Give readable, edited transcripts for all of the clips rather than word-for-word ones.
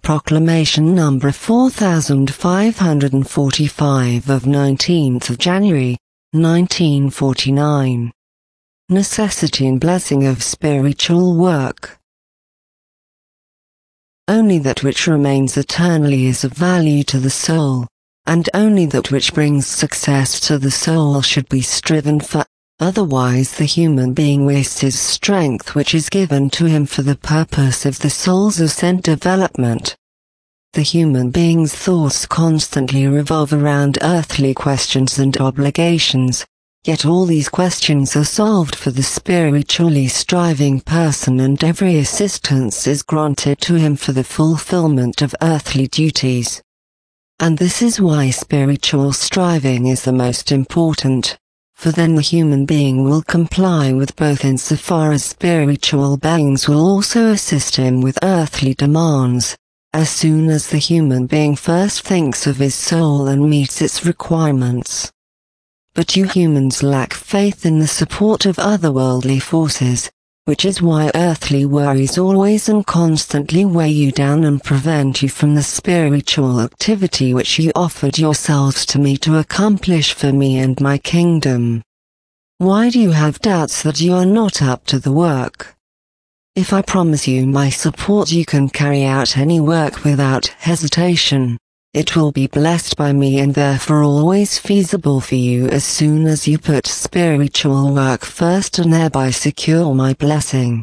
Proclamation number 4545 of 19th of January, 1949. Necessity and blessing of spiritual work. Only that which remains eternally is of value to the soul, and only that which brings success to the soul should be striven for, otherwise the human being wastes his strength which is given to him for the purpose of the soul's ascent development. The human being's thoughts constantly revolve around earthly questions and obligations, yet all these questions are solved for the spiritually striving person, and every assistance is granted to him for the fulfillment of earthly duties. And this is why spiritual striving is the most important, for then the human being will comply with both insofar as spiritual beings will also assist him with earthly demands, as soon as the human being first thinks of his soul and meets its requirements. But you humans lack faith in the support of otherworldly forces, which is why earthly worries always and constantly weigh you down and prevent you from the spiritual activity which you offered yourselves to me to accomplish for me and my kingdom. Why do you have doubts that you are not up to the work? If I promise you my support, you can carry out any work without hesitation. It will be blessed by me and therefore always feasible for you as soon as you put spiritual work first and thereby secure my blessing.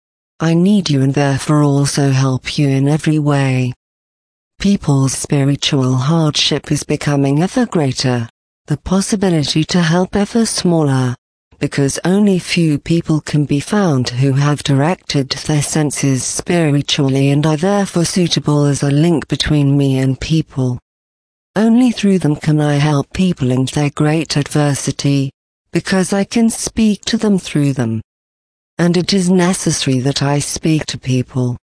I need you and therefore also help you in every way. People's spiritual hardship is becoming ever greater, the possibility to help ever smaller, because only few people can be found who have directed their senses spiritually and are therefore suitable as a link between me and people. Only through them can I help people in their great adversity, because I can speak to them through them. And it is necessary that I speak to people.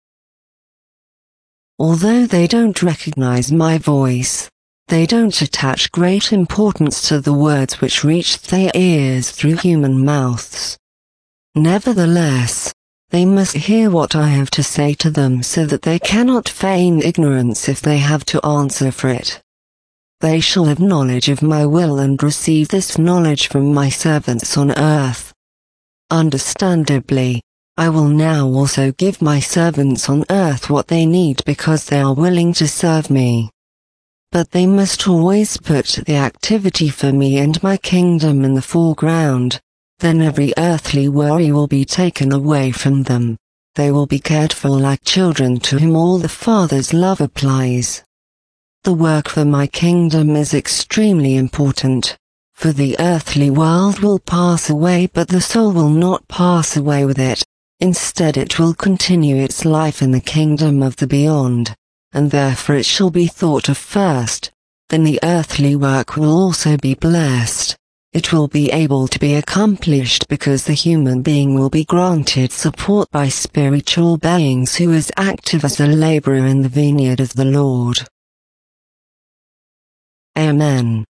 Although they don't recognize my voice, they don't attach great importance to the words which reach their ears through human mouths. Nevertheless, they must hear what I have to say to them so that they cannot feign ignorance if they have to answer for it. They shall have knowledge of my will and receive this knowledge from my servants on earth. Understandably, I will now also give my servants on earth what they need because they are willing to serve me. But they must always put the activity for me and my kingdom in the foreground, then every earthly worry will be taken away from them. They will be cared for like children to whom all the Father's love applies. The work for my kingdom is extremely important, for the earthly world will pass away but the soul will not pass away with it. Instead it will continue its life in the kingdom of the beyond. And therefore it shall be thought of first, then the earthly work will also be blessed. It will be able to be accomplished because the human being will be granted support by spiritual beings who is active as a laborer in the vineyard of the Lord. Amen.